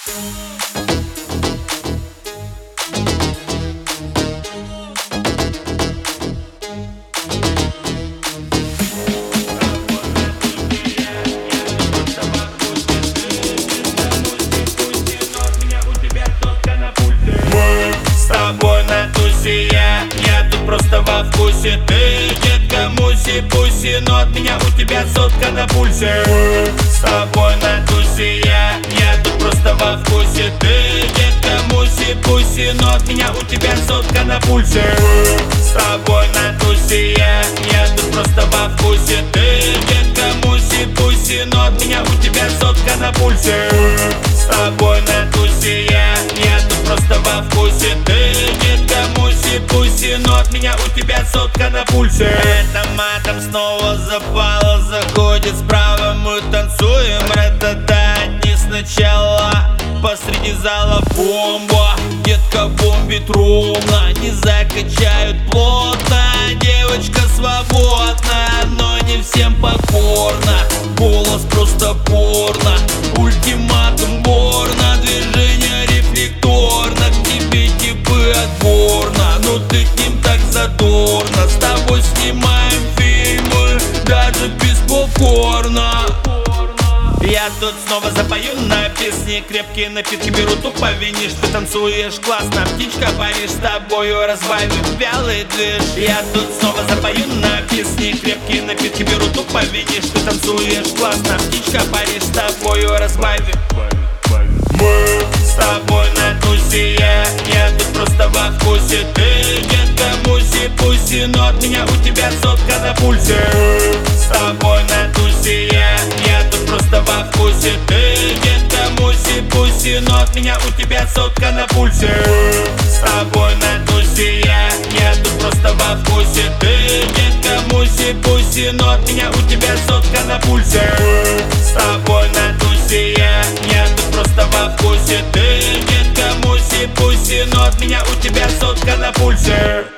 С тобой на тусе я тут просто во вкусе. Ты, детка, муси-пуси, но от меня у тебя сотка на пульсе. С тобой на тусе я тут просто во вкусе. Ты, детка, муси-пуси, но от меня у тебя сотка на пульсе. С тобой на тусе я тут просто во вкусе. Ты, детка, муси-пуси, но от меня у тебя сотка на пульсе. С тобой на тусе я тут просто во вкусе. Ты, детка, муси-пуси, но от меня у тебя сотка на пульсе. Это матом снова запало, заходит справа, мы танцуем ра-та-та. Не сначала, посреди зала бомба. Детка бомбит ровно, не закачают плотно. Девочка свободна, но не всем покорна. Голос просто порно, ультиматум борна. Движение рефлекторно, к тебе типы отборно. Но ты к ним так задорно. С тобой снимаем фильмы, даже без попкорна. Я тут снова запою на песне. Крепкие напитки беру, тупо винишь. Ты танцуешь классно, птичка, паришь, с тобою разбавим вялый движ. Я тут снова запою на песне. Крепкие напитки беру, тупо винишь. Ты танцуешь классно, птичка, паришь, с тобою разбавим. Мы с тобой на тусе я тут просто во вкусе. Ты, детка, муси-пуси, но от меня у тебя сотка на пульсе. С тобой на тусе я тут просто во вкусе. Ты, детка, муси-пуси, но от меня у тебя сотка на пульсе. С тобой на тусе я тут просто во вкусе. Ты, детка, муси-пуси, но от меня у тебя сотка на пульсе. С тобой на тусе я тут просто во вкусе. Ты, детка, муси-пуси, но от меня у тебя сотка на пульсе.